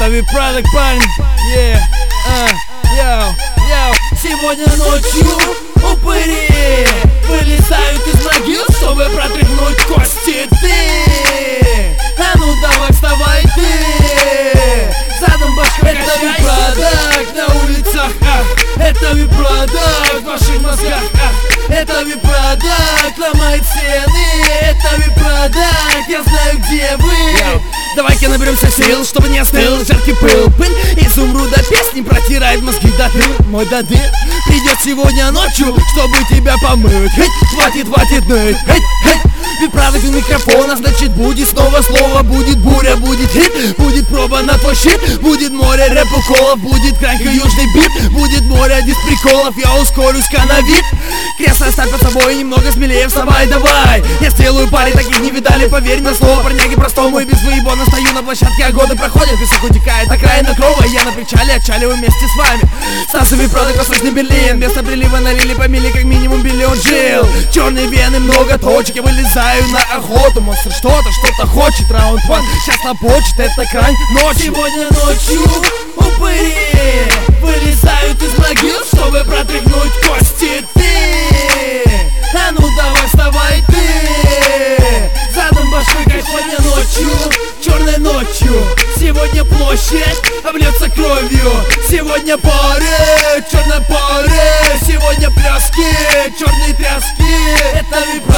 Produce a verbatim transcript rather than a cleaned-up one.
Это V-Product, парень. Yeah, uh, yo, yo. Сегодня ночью упыри вылезают из могил, чтобы протряхнуть кости. Ты, а ну давай вставай ты, задом башкой качай. Это V-Product на улицах, ах. Это V-Product в ваших мозгах, ах. Это V-Product ломает стены. Это V-Product, я знаю, где вы. Yo. Давай-ка наберемся сил, чтобы не остыл жаркий пыл. Пыль изумруда песни протирает мозги до дыр. Мой додыр придет сегодня ночью, чтобы тебя помыть. Хей, хватит, хватит ныть. Хей, хей. V-Product у микрофона, значит будет снова слово. Будет буря, будет хит, будет проба на твой щит. Будет море рэп-уколов, будет кранка южный бит. Будет море дис-приколов, я ускорюсь-ка на вид. Кресло оставь под собой, немного смелее вставай, давай. Я сделаю парень, таких не видали, поверь на слово парняги простому. И без выебона стою на площадке, а годы проходят, песок утекает, окраина крова. Я на причале, отчаливаю вместе с вами. Станция V-Product, Восточный Берлин. Вместо прилива налили по мили как минимум биллион жил. Черные вены, много точек, я вылезаю на охоту. Монстр что-то, что-то хочет, раунд ван сейчас напочет, это край ночи. Сегодня ночью упыри вылезают из могил, чтобы протряхнуть кости. Ты, а ну давай вставай ты, задом башкой качай. Сегодня ночью, черной ночью, сегодня площадь обльется кровью. Сегодня пары, черной пары, сегодня пляски, черные тряски. Это V-Product.